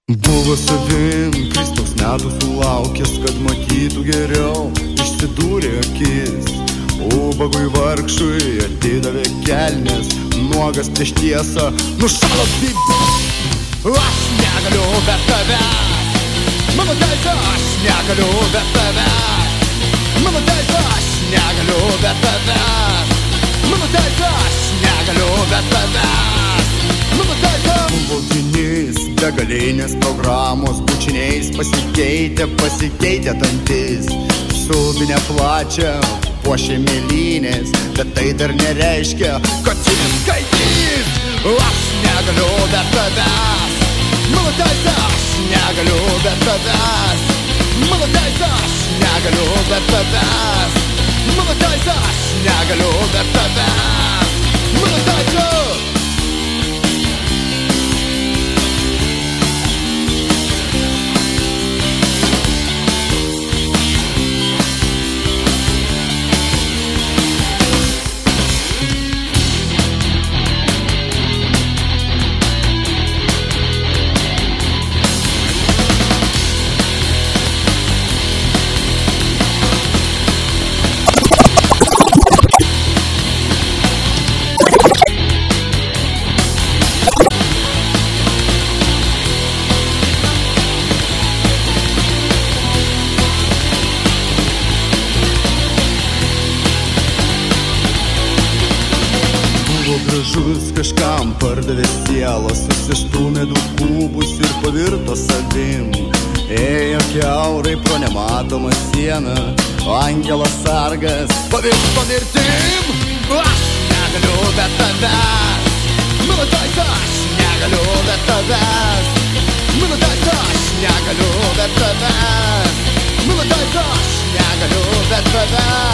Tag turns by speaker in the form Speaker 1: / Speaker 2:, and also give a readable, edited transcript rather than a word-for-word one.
Speaker 1: Buvo savim, Kristaus metų sulaukęs, kad matytų geriau, išsidūrė akis. Ubagui vargšui atidavė kelnes, nuogas prieš tiesą, nušalo bibis. Aš negaliu be tavęs, mano teisė, aš negaliu be tavęs, mano teisė, aš negaliu be tavęs, mano teisė, aš negaliu be tavęs, mano teisė. Buvo gynys, begalinės programos bučiniais pasikeitė dantis. Subinę plačią puošė mėlynės, bet tai dar nereiškia, kad jis skaitys. Aš negaliu be tavęs, mano teisė, aš negaliu be tavęs, mano teisė, aš negaliu be tavęs, mano teisė, aš negaliu be tavęs, mano teisė. Gražus kažkam pardavė sielos, susistūmė du kubus ir pavirto savim. Ėjo kiaurai pro nematomą sieną, angelas sargas pavirto mirtim. Aš negaliu be tavęs, mano teisė, aš negaliu be tavęs, mano teisė, aš negaliu be tavęs, mano teisė, aš negaliu be tavęs.